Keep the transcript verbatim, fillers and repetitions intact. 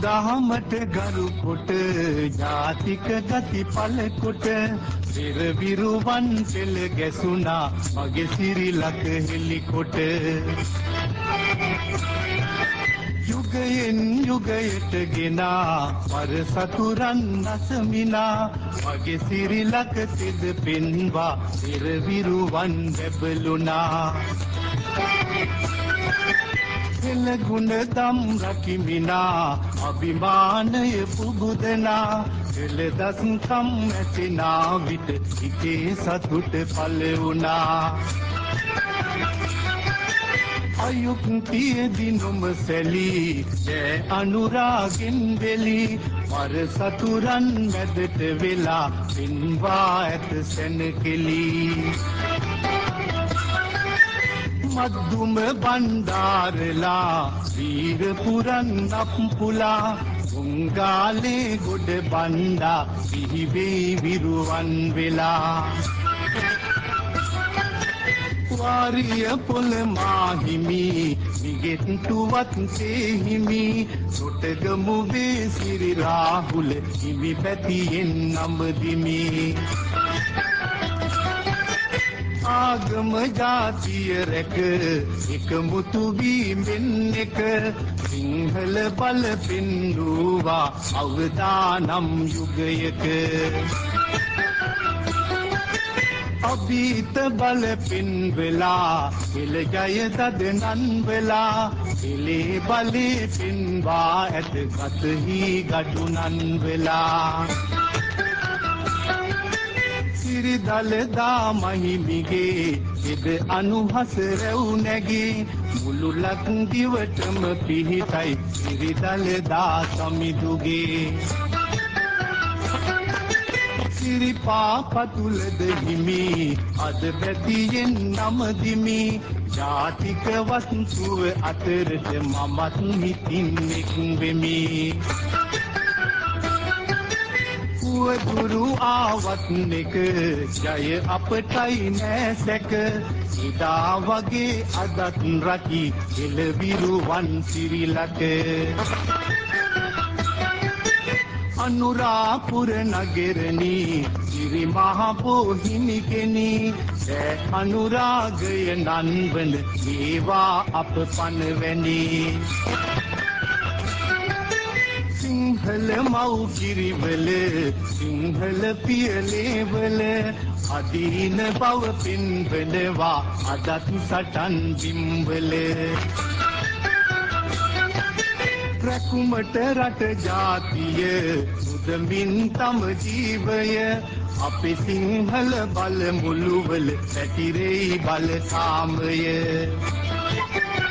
දහමට ගරු කොට ජාතික ගති පල කොට පෙර විරුවන් පෙළ ගැසුණා මගේ සිරිලක හෙලිකොට යුගයෙන් යුගයට ගෙනා වර සතුරන් නසමිනා මගේ සිරිලක තෙද පෙන්වා පෙර විරුවන් බැබළුණා එල ගුණ දම් රකිමිනා අභිමානය පුබුදනා එල දස්කම් ඇතිනා විට හිතේ සතුට පළ වුණා අයුක්තියදි නොම සැලී ජය අනුරාගෙන් වෙලී වර සතුරන් මැදට වෙලා පින්වා ඇත සැනකෙලී මද්දුම බණ්ඩාරලා වීර පුරන් අප්පුලා උංගාලේ ගොඩ බණ්ඩා සිහිවේ විරුවන් වෙලා වාරිය පොළ මාහිමි නිගෙට්ටුවත් තේහිමි සොටගමු වේ සිරි රාහුල හිමි පැතියෙන් නම්දිමි ආගම ජාතිය රැක එකමුතු වීමෙන් එක සිංහල බල පෙන්නුවා අවදානම් යුගයක අභීත බල පෙන්වෙලා එල ජය දදනන් වෙලා එලේ බලේ පෙන්වා ඇත ගතහි ගඩුනන් වෙලා සිරිදලදා මහිමිගේ එද අනුහස රැව් නැගේ මුළු ලක්දිවටම පිහිටයි සිරිදලදා සමිඳුගේ සිරිපා පතුලද හිමි අද පැතියෙන් නමදිමි ජාතික වස්තුව අතරට මමත් හිතින් එක් වෙමි දුරු ආවත් එක ජය අපටයි නෑ සැක ඉදා වගේ අදත් රකි එළවිරුවන් සිරිලක අනුරාපුර නගරණි සිරි මහ පොහිමි කෙනි ඈ අනුරාගය නන්වන ඒවා අප පනවැනි සිංහල මව් කිරිවල සිංහල පියලේවල අදීන බව පින්වනවා අදත් සටන් බිම්වල රැකුමට රට ජාතිය මුදමින් තම ජීවය අපේ සිංහල බල මුළුවල පැතිරෙයි බල කාමය